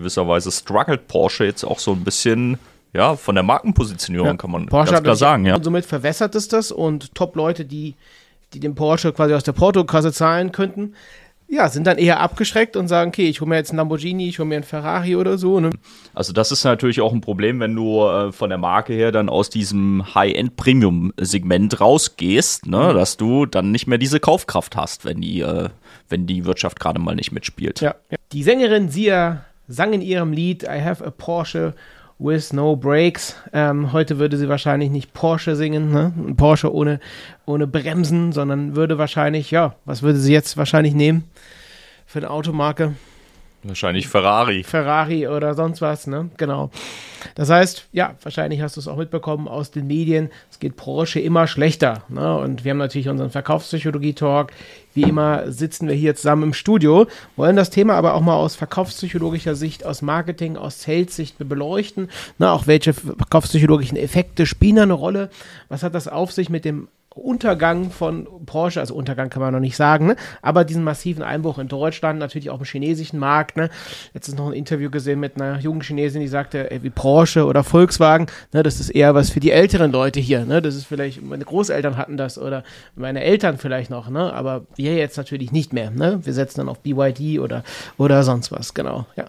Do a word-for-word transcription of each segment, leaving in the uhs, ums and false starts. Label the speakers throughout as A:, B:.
A: gewisser Weise struggelt Porsche jetzt auch so ein bisschen, ja, von der Markenpositionierung,
B: ja.
A: kann man
B: Porsche
A: ganz klar sagen, ja.
B: Und somit verwässert es das und Top-Leute, die, die den Porsche quasi aus der Portokasse zahlen könnten, ja, sind dann eher abgeschreckt und sagen, okay, ich hole mir jetzt einen Lamborghini, ich hole mir einen Ferrari oder so. Ne?
A: Also das ist natürlich auch ein Problem, wenn du äh, von der Marke her dann aus diesem High-End-Premium-Segment rausgehst, ne? Mhm. Dass du dann nicht mehr diese Kaufkraft hast, wenn die, äh, wenn die Wirtschaft gerade mal nicht mitspielt.
B: Ja, ja. Die Sängerin Sia sang in ihrem Lied I have a Porsche with no brakes. Ähm, heute würde sie wahrscheinlich nicht Porsche singen, ne? Ein Porsche ohne, ohne Bremsen, sondern würde wahrscheinlich, ja, was würde sie jetzt wahrscheinlich nehmen für eine Automarke?
A: Wahrscheinlich Ferrari.
B: Ferrari oder sonst was, ne? Genau. Das heißt, ja, wahrscheinlich hast du es auch mitbekommen aus den Medien, es geht Porsche immer schlechter, ne? Und wir haben natürlich unseren Verkaufspsychologie-Talk. Wie immer sitzen wir hier zusammen im Studio, wollen das Thema aber auch mal aus verkaufspsychologischer Sicht, aus Marketing, aus Sales-Sicht beleuchten. Ne? Auch welche verkaufspsychologischen Effekte spielen da eine Rolle? Was hat das auf sich mit dem Untergang von Porsche, also Untergang kann man noch nicht sagen, ne? Aber diesen massiven Einbruch in Deutschland, natürlich auch im chinesischen Markt. Ne? Letztens noch ein Interview gesehen mit einer jungen Chinesin, die sagte, ey, wie Porsche oder Volkswagen, ne, das ist eher was für die älteren Leute hier. Ne? Das ist vielleicht, meine Großeltern hatten das oder meine Eltern vielleicht noch, ne? Aber wir jetzt natürlich nicht mehr. Ne? Wir setzen dann auf B Y D oder, oder sonst was, genau. Ja.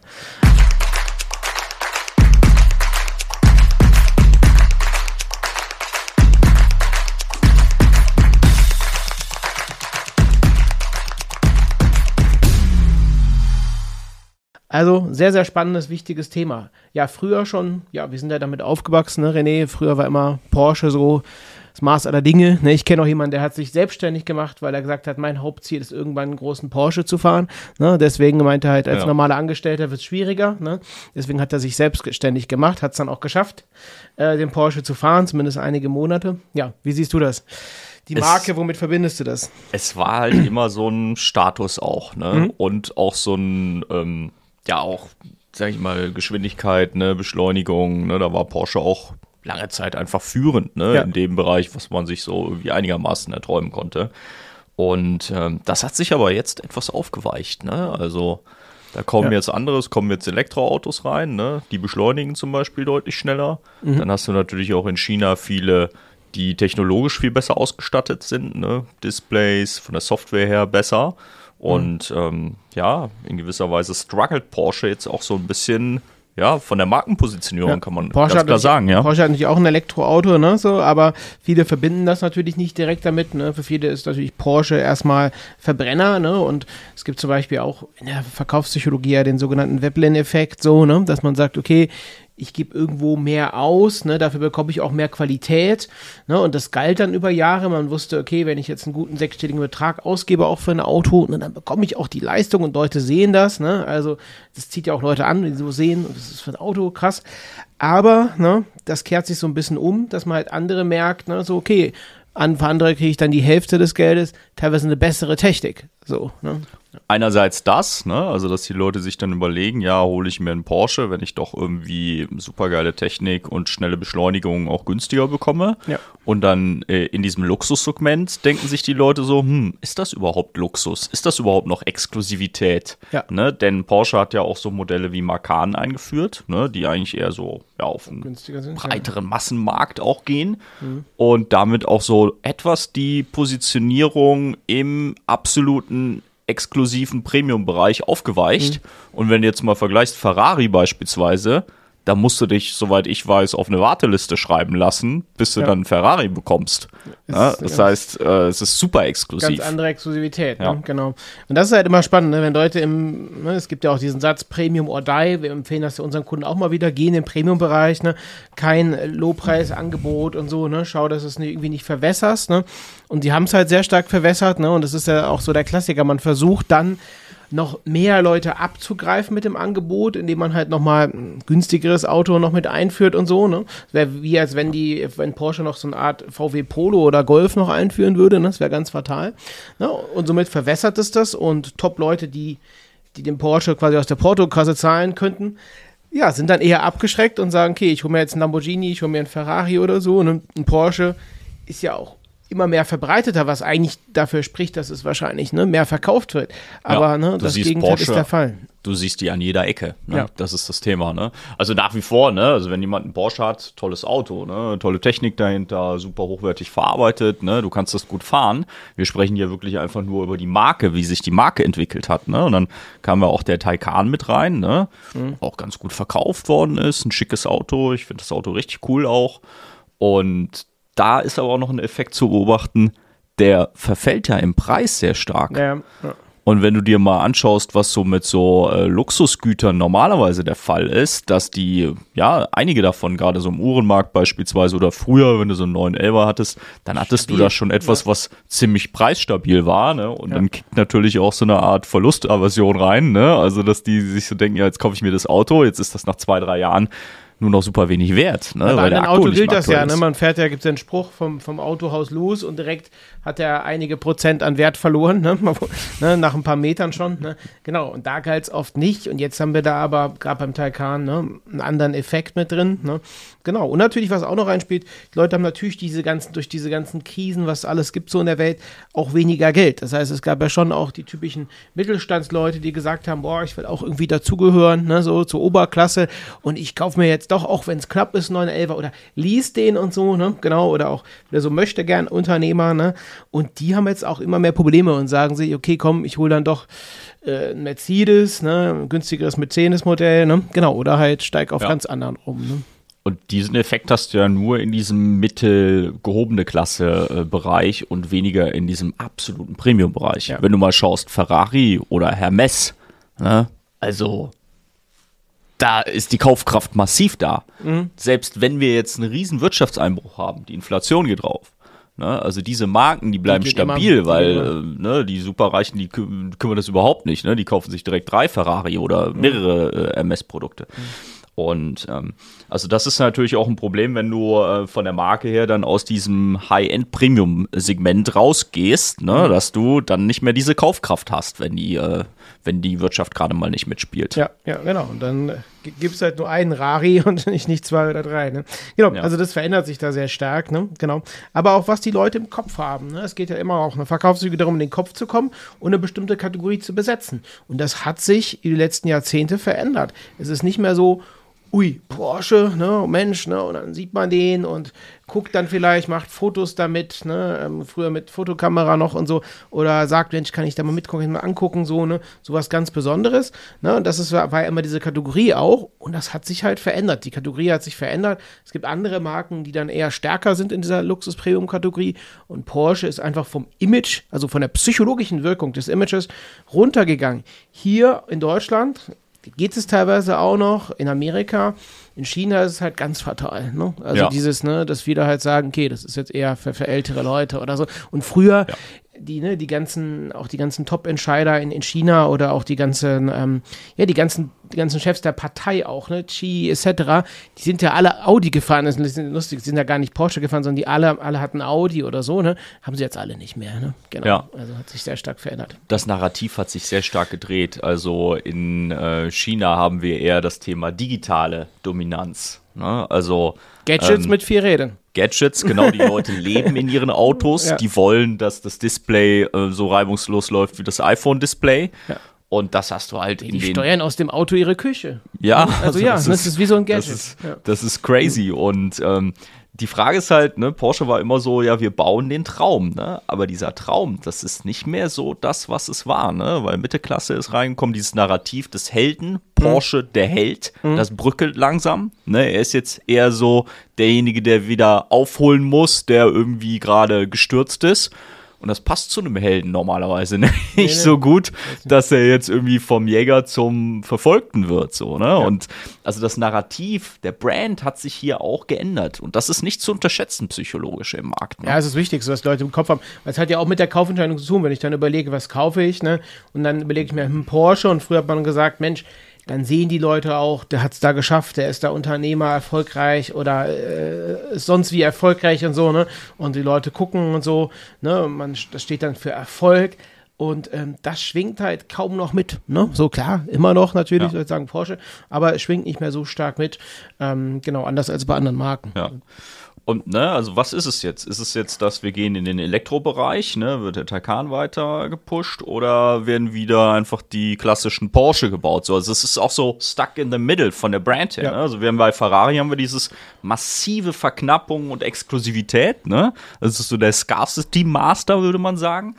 B: Also sehr, sehr spannendes, wichtiges Thema. Ja, früher schon, ja, wir sind ja damit aufgewachsen, ne, René? Früher war immer Porsche so das Maß aller Dinge. Ne? Ich kenne auch jemanden, der hat sich selbstständig gemacht, weil er gesagt hat, mein Hauptziel ist, irgendwann einen großen Porsche zu fahren. Ne? Deswegen meinte er halt, als ja. normaler Angestellter wird es schwieriger. Ne? Deswegen hat er sich selbstständig gemacht, hat es dann auch geschafft, äh, den Porsche zu fahren, zumindest einige Monate. Ja, wie siehst du das? Die Marke, es, womit verbindest du das?
A: Es war halt immer so ein Status auch, ne? Mhm. Und auch so ein, ähm, ja auch, sag ich mal, Geschwindigkeit, ne, Beschleunigung, ne, da war Porsche auch lange Zeit einfach führend, ne, ja. in dem Bereich, was man sich so irgendwie einigermaßen erträumen konnte. Und ähm, das hat sich aber jetzt etwas aufgeweicht, ne, also da kommen ja. jetzt anderes, kommen jetzt Elektroautos rein, ne, die beschleunigen zum Beispiel deutlich schneller. Mhm. Dann hast du natürlich auch in China viele, die technologisch viel besser ausgestattet sind, ne, Displays von der Software her besser. Und mhm. ähm, ja, in gewisser Weise struggelt Porsche jetzt auch so ein bisschen, ja, von der Markenpositionierung, ja. kann man
B: Porsche
A: ganz klar sagen, ja.
B: Porsche hat natürlich auch ein Elektroauto, ne, so, aber viele verbinden das natürlich nicht direkt damit, ne. Für viele ist natürlich Porsche erstmal Verbrenner, ne, und es gibt zum Beispiel auch in der Verkaufspsychologie ja den sogenannten Veblen-Effekt, so, ne, dass man sagt, okay, ich gebe irgendwo mehr aus, ne, dafür bekomme ich auch mehr Qualität, ne, und das galt dann über Jahre, man wusste, okay, wenn ich jetzt einen guten sechsstelligen Betrag ausgebe, auch für ein Auto, ne, dann bekomme ich auch die Leistung und Leute sehen das, ne, also das zieht ja auch Leute an, die so sehen, das ist für ein Auto krass, aber, ne, das kehrt sich so ein bisschen um, dass man halt andere merkt, ne, so, okay, an, für andere kriege ich dann die Hälfte des Geldes, teilweise eine bessere Technik, so, ne.
A: Einerseits das, ne, also dass die Leute sich dann überlegen, ja, hole ich mir einen Porsche, wenn ich doch irgendwie supergeile Technik und schnelle Beschleunigung auch günstiger bekomme. Ja. Und dann äh, in diesem Luxussegment denken sich die Leute so, hm, ist das überhaupt Luxus? Ist das überhaupt noch Exklusivität? Ja. Ne, denn Porsche hat ja auch so Modelle wie Macan eingeführt, ne, die eigentlich eher so ja, auf einen sind, breiteren ja. Massenmarkt auch gehen mhm. und damit auch so etwas die Positionierung im absoluten exklusiven Premium-Bereich aufgeweicht. Mhm. Und wenn du jetzt mal vergleichst, Ferrari beispielsweise, da musst du dich, soweit ich weiß, auf eine Warteliste schreiben lassen, bis du ja. dann einen Ferrari bekommst. Ja, das heißt, äh, es ist super exklusiv.
B: Ganz andere Exklusivität, ja. ne? Genau. Und das ist halt immer spannend, ne? Wenn Leute im, ne, es gibt ja auch diesen Satz Premium or Die, wir empfehlen das ja unseren Kunden auch mal wieder, gehen im Premium-Bereich, ne? Kein Lowpreisangebot und so, ne? Schau, dass du es irgendwie nicht verwässerst, ne? Und die haben es halt sehr stark verwässert, ne? Und das ist ja auch so der Klassiker, man versucht dann noch mehr Leute abzugreifen mit dem Angebot, indem man halt nochmal ein günstigeres Auto noch mit einführt und so, ne? Das wäre wie, als wenn die, wenn Porsche noch so eine Art V W Polo oder Golf noch einführen würde, ne? Das wäre ganz fatal. Ne? Und somit verwässert es das und Top-Leute, die, die den Porsche quasi aus der Portokasse zahlen könnten, ja, sind dann eher abgeschreckt und sagen, okay, ich hole mir jetzt einen Lamborghini, ich hole mir einen Ferrari oder so, und ein Porsche ist ja auch immer mehr verbreiteter, was eigentlich dafür spricht, dass es wahrscheinlich ne, mehr verkauft wird. Aber
A: ja,
B: ne, das Gegenteil
A: Porsche,
B: ist der Fall.
A: Du siehst die an jeder Ecke. Ne?
B: Ja.
A: Das ist das Thema. Ne? Also nach wie vor, ne? Also wenn jemand einen Porsche hat, tolles Auto, ne? Tolle Technik dahinter, super hochwertig verarbeitet, ne? Du kannst das gut fahren. Wir sprechen hier wirklich einfach nur über die Marke, wie sich die Marke entwickelt hat. Ne? Und dann kam ja auch der Taycan mit rein, ne? Mhm. Auch ganz gut verkauft worden ist. Ein schickes Auto. Ich finde das Auto richtig cool auch. Und da ist aber auch noch ein Effekt zu beobachten, der verfällt ja im Preis sehr stark.
B: Ja, ja.
A: Und wenn du dir mal anschaust, was so mit so äh, Luxusgütern normalerweise der Fall ist, dass die, ja, einige davon, gerade so im Uhrenmarkt beispielsweise oder früher, wenn du so einen neun elfer hattest, dann hattest Stabil. du da schon etwas, ja. was ziemlich preisstabil war, ne? Und ja. dann kickt natürlich auch so eine Art Verlustaversion rein, ne? Also, dass die sich so denken, ja, jetzt kaufe ich mir das Auto, jetzt ist das nach zwei, drei Jahren nur noch super wenig wert. Ne?
B: Ja, bei einem Auto gilt das ja,
A: ne?
B: Man fährt ja, gibt es ja einen Spruch vom, vom Autohaus los und direkt hat er einige Prozent an Wert verloren, ne? ne? Nach ein paar Metern schon. Ne? Genau, und da galt es oft nicht und jetzt haben wir da aber gerade beim Taycan ne, einen anderen Effekt mit drin. Ne? Genau, und natürlich, was auch noch reinspielt, die Leute haben natürlich diese ganzen, durch diese ganzen Krisen, was alles gibt so in der Welt, auch weniger Geld. Das heißt, es gab ja schon auch die typischen Mittelstandsleute, die gesagt haben, boah, ich will auch irgendwie dazugehören, ne? So zur Oberklasse und ich kaufe mir jetzt doch, auch wenn es knapp ist, neun elfer oder liest den und so, ne, genau, oder auch, wer so möchte, gern Unternehmer, ne, und die haben jetzt auch immer mehr Probleme und sagen sich, okay, komm, ich hole dann doch äh, ein Mercedes, ne, ein günstigeres Mercedes-Modell, ne, genau, oder halt steig auf ja. ganz anderen um, ne.
A: Und diesen Effekt hast du ja nur in diesem mittelgehobene Klasse-Bereich äh, und weniger in diesem absoluten Premium-Bereich. Ja. Wenn du mal schaust, Ferrari oder Hermes, ne, also da ist die Kaufkraft massiv da. Mhm. Selbst wenn wir jetzt einen riesen Wirtschaftseinbruch haben, die Inflation geht drauf. Ne? Also diese Marken, die bleiben die stabil, immer, weil äh, ne, die Superreichen, die kü- kümmern das überhaupt nicht. Ne? Die kaufen sich direkt drei Ferrari oder mehrere äh, M S-Produkte. Mhm. Und ähm, also das ist natürlich auch ein Problem, wenn du äh, von der Marke her dann aus diesem High-End-Premium-Segment rausgehst, ne, mhm. dass du dann nicht mehr diese Kaufkraft hast, wenn die, äh, wenn die Wirtschaft gerade mal nicht mitspielt.
B: Ja, ja, genau. Und dann äh, gibt es halt nur einen Rari und nicht, nicht zwei oder drei. Ne? Genau, ja. Also das verändert sich da sehr stark. Ne? Genau. Aber auch was die Leute im Kopf haben. Ne? Es geht ja immer auch eine Verkaufszüge darum, in den Kopf zu kommen und eine bestimmte Kategorie zu besetzen. Und das hat sich in den letzten Jahrzehnten verändert. Es ist nicht mehr so, ui, Porsche, ne, Mensch, ne, und dann sieht man den und guckt dann vielleicht, macht Fotos damit, ne, ähm, früher mit Fotokamera noch und so, oder sagt, Mensch, kann ich da mal mitgucken, mal angucken, so, ne, sowas ganz Besonderes, ne, und das ist, war ja immer diese Kategorie auch, und das hat sich halt verändert, die Kategorie hat sich verändert, es gibt andere Marken, die dann eher stärker sind in dieser Luxus-Premium-Kategorie, und Porsche ist einfach vom Image, also von der psychologischen Wirkung des Images runtergegangen. Hier in Deutschland geht es teilweise auch noch, in Amerika, in China ist es halt ganz fatal, ne? Also ja. dieses, ne, dass viele halt sagen, okay, das ist jetzt eher für, für ältere Leute oder so. Und früher, ja. die, ne, die ganzen, auch die ganzen Top-Entscheider in, in China oder auch die ganzen, ähm, ja, die ganzen, die ganzen Chefs der Partei auch, ne, Xi et cetera, die sind ja alle Audi gefahren, das ist lustig, die sind ja gar nicht Porsche gefahren, sondern die alle, alle hatten Audi oder so, ne, haben sie jetzt alle nicht mehr, ne, genau, ja. Also hat sich sehr stark verändert.
A: Das Narrativ hat sich sehr stark gedreht, also in äh, China haben wir eher das Thema digitale Dominanz, ne, also
B: Gadgets ähm, mit vier Rädern.
A: Gadgets, genau, die Leute leben in ihren Autos, ja. die wollen, dass das Display äh, so reibungslos läuft wie das iPhone-Display. Ja. Und das hast du halt
B: die
A: in den...
B: Die steuern aus dem Auto ihre Küche.
A: Ja.
B: Also, also ja, das, das ist, ist wie so ein Gadget.
A: Das ist,
B: ja.
A: das ist crazy. Und ähm, die Frage ist halt, ne, Porsche war immer so, ja, wir bauen den Traum, ne? Aber dieser Traum, das ist nicht mehr so das, was es war, ne? Weil Mittelklasse ist reingekommen, dieses Narrativ des Helden, Porsche, mhm. der Held, mhm. das bröckelt langsam, ne? Er ist jetzt eher so derjenige, der wieder aufholen muss, der irgendwie gerade gestürzt ist. Und das passt zu einem Helden normalerweise ne? nicht nee, nee. so gut, dass er jetzt irgendwie vom Jäger zum Verfolgten wird. So, ne? Ja. Und also das Narrativ, der Brand hat sich hier auch geändert. Und das ist nicht zu unterschätzen psychologisch im Markt. Ne?
B: Ja, es ist wichtig, so dass Leute im Kopf haben. Weil es hat ja auch mit der Kaufentscheidung zu tun, wenn ich dann überlege, was kaufe ich, ne? Und dann überlege ich mir, hm, Porsche. Und früher hat man gesagt, Mensch, dann sehen die Leute auch, der hat es da geschafft, der ist da Unternehmer erfolgreich oder äh, ist sonst wie erfolgreich und so, ne? Und die Leute gucken und so, ne? Man, das steht dann für Erfolg und ähm, das schwingt halt kaum noch mit, ne? So klar, immer noch natürlich, ja. soll ich sagen Porsche, aber es schwingt nicht mehr so stark mit, ähm, genau, anders als bei anderen Marken.
A: Ja. Und, ne, also was ist es jetzt? Ist es jetzt, dass wir gehen in den Elektrobereich, ne, wird der Taycan weiter gepusht oder werden wieder einfach die klassischen Porsche gebaut? So, also es ist auch so stuck in the middle von der Brand her. Ja. Ne? Also wir haben bei Ferrari haben wir dieses massive Verknappung und Exklusivität, ne? Das ist so der Scarcity Master, würde man sagen.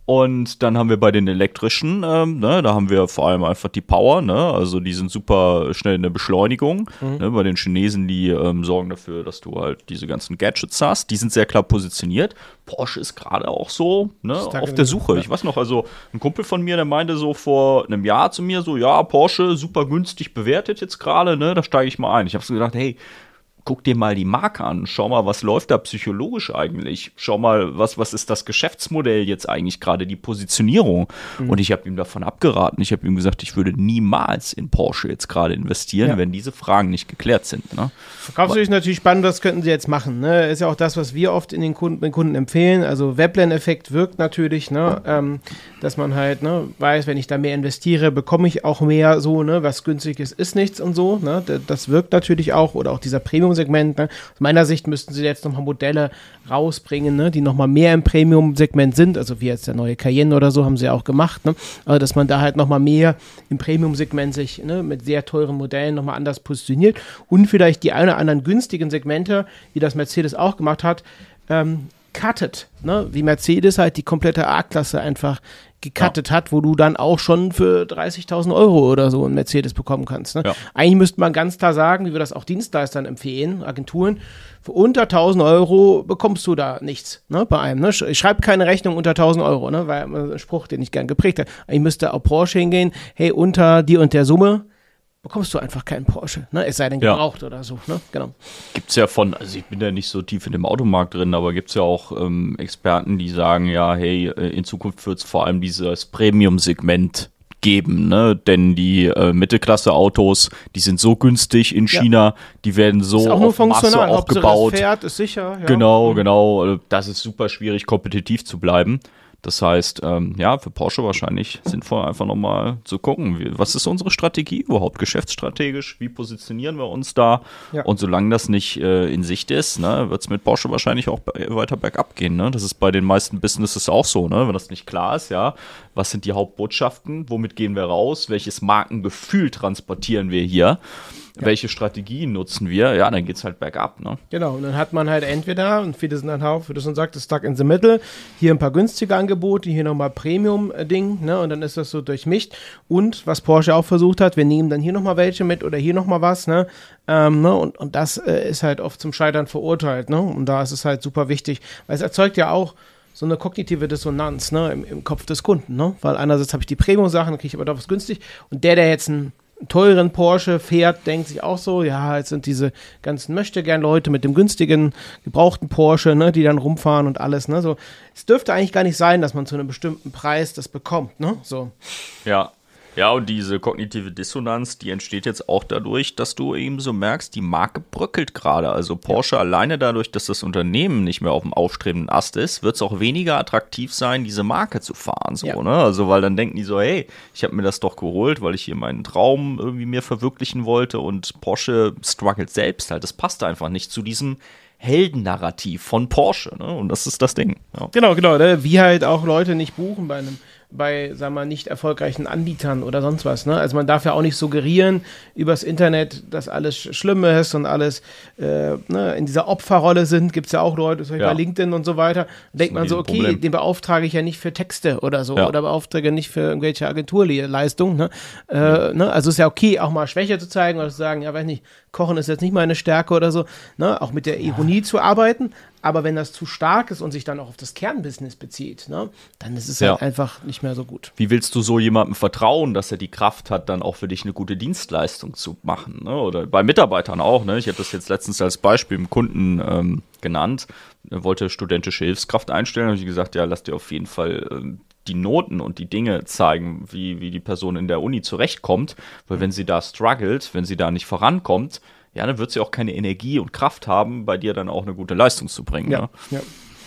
A: Und dann haben wir bei den elektrischen, ähm, ne, da haben wir vor allem einfach die Power, ne, also die sind super schnell in der Beschleunigung. Mhm. Ne, bei den Chinesen, die ähm, sorgen dafür, dass du halt diese ganzen Gadgets hast. Die sind sehr klar positioniert. Porsche ist gerade auch so, ne, auf der Suche. Ich weiß noch, also ein Kumpel von mir, der meinte so vor einem Jahr zu mir so, ja, Porsche super günstig bewertet jetzt gerade, ne, da steige ich mal ein. Ich habe so gedacht, hey, guck dir mal die Marke an, schau mal, was läuft da psychologisch eigentlich, schau mal, was, was ist das Geschäftsmodell jetzt eigentlich gerade, die Positionierung. Mhm. Und ich habe ihm davon abgeraten, ich habe ihm gesagt, ich würde niemals in Porsche jetzt gerade investieren, ja. wenn diese Fragen nicht geklärt sind. Ne?
B: Verkaufsstudie ist natürlich spannend, das könnten sie jetzt machen. Ne? Ist ja auch das, was wir oft in den Kunden, den Kunden empfehlen, also Veblen-Effekt wirkt natürlich, ne? ähm, dass man halt ne, weiß, wenn ich da mehr investiere, bekomme ich auch mehr so, ne? Was günstig ist, ist nichts und so. Ne? Das wirkt natürlich auch, oder auch dieser Premium Segment. Ne? Aus meiner Sicht müssten sie jetzt nochmal Modelle rausbringen, ne? die nochmal mehr im Premium-Segment sind, also wie jetzt der neue Cayenne oder so, haben sie auch gemacht, ne? Aber dass man da halt nochmal mehr im Premium-Segment sich ne, mit sehr teuren Modellen nochmal anders positioniert und vielleicht die ein oder anderen günstigen Segmente, wie das Mercedes auch gemacht hat, ähm, cuttet, ne? Wie Mercedes halt die komplette A-Klasse einfach gecuttet ja. hat, wo du dann auch schon für dreißigtausend Euro oder so einen Mercedes bekommen kannst. Ne? Ja. Eigentlich müsste man ganz klar sagen, wie wir das auch Dienstleistern empfehlen, Agenturen, für unter tausend Euro bekommst du da nichts, ne, bei einem. Ne? Ich schreibe keine Rechnung unter tausend Euro, ne, weil ein Spruch, den ich gern geprägt habe. Eigentlich müsste auch Porsche hingehen, hey, unter die und der Summe bekommst du einfach keinen Porsche, ne? Es sei denn gebraucht ja. oder so, ne? Genau.
A: Gibt's ja von, also ich bin ja nicht so tief in dem Automarkt drin, aber gibt's ja auch ähm, Experten, die sagen, ja, hey, in Zukunft wird's vor allem dieses Premium-Segment geben, ne? Denn die äh, Mittelklasse-Autos, die sind so günstig in China, ja. die werden so
B: ist auch nur
A: auf Masse aufgebaut.
B: Das Pferd ist sicher. Ja.
A: Genau, mhm. genau. Das ist super schwierig, kompetitiv zu bleiben. Das heißt, ähm, ja, für Porsche wahrscheinlich sinnvoll, einfach nochmal zu gucken, wie, was ist unsere Strategie überhaupt, geschäftsstrategisch, wie positionieren wir uns da? Ja. Und solange das nicht äh, in Sicht ist, ne, wird es mit Porsche wahrscheinlich auch weiter bergab gehen. Ne? Das ist bei den meisten Businesses auch so, ne? Wenn das nicht klar ist, ja, was sind die Hauptbotschaften, womit gehen wir raus, welches Markengefühl transportieren wir hier? Ja. Welche Strategien nutzen wir? Ja, dann geht's halt bergab, ne?
B: Genau, und dann hat man halt entweder, und viele sind dann auch, wie du schon sagtest, stuck in the middle, hier ein paar günstige Angebote, hier nochmal Premium-Ding, ne? Und dann ist das so durchmischt. Und, was Porsche auch versucht hat, wir nehmen dann hier nochmal welche mit oder hier nochmal was, ne? Ähm, ne? Und, und das äh, ist halt oft zum Scheitern verurteilt, ne? Und da ist es halt super wichtig, weil es erzeugt ja auch so eine kognitive Dissonanz, ne? Im, im Kopf des Kunden, ne? Weil einerseits habe ich die Premium-Sachen, dann kriege ich aber doch was günstig. Und der, der jetzt ein teuren Porsche fährt, denkt sich auch so, ja, jetzt sind diese ganzen Möchtegern-Leute mit dem günstigen, gebrauchten Porsche, ne, die dann rumfahren und alles, ne, so. Es dürfte eigentlich gar nicht sein, dass man zu einem bestimmten Preis das bekommt, ne, so.
A: Ja. Ja, und diese kognitive Dissonanz, die entsteht jetzt auch dadurch, dass du eben so merkst, die Marke bröckelt gerade. Also Porsche ja. alleine dadurch, dass das Unternehmen nicht mehr auf dem aufstrebenden Ast ist, wird es auch weniger attraktiv sein, diese Marke zu fahren. So, ja. ne? Also weil dann denken die so, hey, ich habe mir das doch geholt, weil ich hier meinen Traum irgendwie mir verwirklichen wollte und Porsche struggelt selbst halt. Das passt einfach nicht zu diesem Heldennarrativ von Porsche, ne? Und das ist das Ding.
B: Ja. Genau, genau, ne? Wie halt auch Leute nicht buchen bei einem bei, sagen wir mal, nicht erfolgreichen Anbietern oder sonst was, ne? Also man darf ja auch nicht suggerieren übers Internet, dass alles schlimm ist und alles äh, ne, in dieser Opferrolle sind. Gibt es ja auch Leute, zum Beispiel ja. bei LinkedIn und so weiter. Da denkt man so, okay, Problem. Den beauftrage ich ja nicht für Texte oder so ja. oder beauftrage nicht für irgendwelche Agenturleistungen, ne? Äh, ja. ne? Also ist ja okay, auch mal Schwäche zu zeigen oder zu sagen, ja, weiß nicht, Kochen ist jetzt nicht meine Stärke oder so, ne? Auch mit der Ironie ja. zu arbeiten. Aber wenn das zu stark ist und sich dann auch auf das Kernbusiness bezieht, ne, dann ist es ja. halt einfach nicht mehr so gut.
A: Wie willst du so jemandem vertrauen, dass er die Kraft hat, dann auch für dich eine gute Dienstleistung zu machen? Ne? Oder bei Mitarbeitern auch. Ne? Ich habe das jetzt letztens als Beispiel im Kunden ähm, genannt. Er wollte studentische Hilfskraft einstellen. Da habe ich gesagt, ja, lass dir auf jeden Fall ähm, die Noten und die Dinge zeigen, wie, wie die Person in der Uni zurechtkommt. Weil wenn sie da struggelt, wenn sie da nicht vorankommt, ja, dann wird sie auch keine Energie und Kraft haben, bei dir dann auch eine gute Leistung zu bringen.
B: Ja,
A: ne?
B: ja.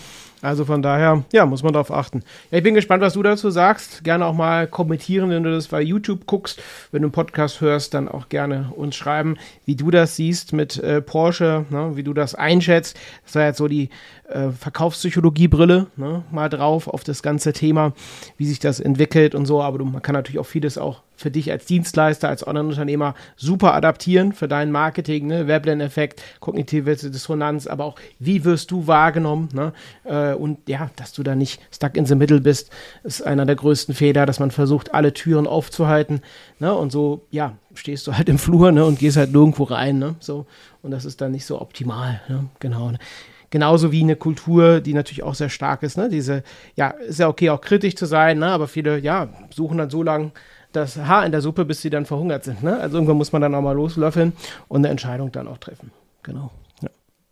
B: Also von daher, ja, muss man darauf achten. Ja, ich bin gespannt, was du dazu sagst. Gerne auch mal kommentieren, wenn du das bei YouTube guckst. Wenn du einen Podcast hörst, dann auch gerne uns schreiben, wie du das siehst mit äh, Porsche, ne, wie du das einschätzt. Das war jetzt so die äh, Verkaufspsychologie-Brille, ne, mal drauf auf das ganze Thema, wie sich das entwickelt und so. Aber du, man kann natürlich auch vieles auch für dich als Dienstleister, als Online-Unternehmer super adaptieren für dein Marketing, ne? Veblen-Effekt, kognitive Dissonanz, aber auch, wie wirst du wahrgenommen, ne? Äh, und ja, dass du da nicht stuck in the middle bist, ist einer der größten Fehler, dass man versucht, alle Türen aufzuhalten, ne? Und so, ja, stehst du halt im Flur, ne? Und gehst halt nirgendwo rein, ne? So, und das ist dann nicht so optimal, ne? Genau, ne? Genauso wie eine Kultur, die natürlich auch sehr stark ist, ne? Diese, ja, ist ja okay, auch kritisch zu sein, ne? Aber viele, ja, suchen dann so lange das Haar in der Suppe, bis sie dann verhungert sind, ne? Also irgendwann muss man dann auch mal loslöffeln und eine Entscheidung dann auch treffen. Genau.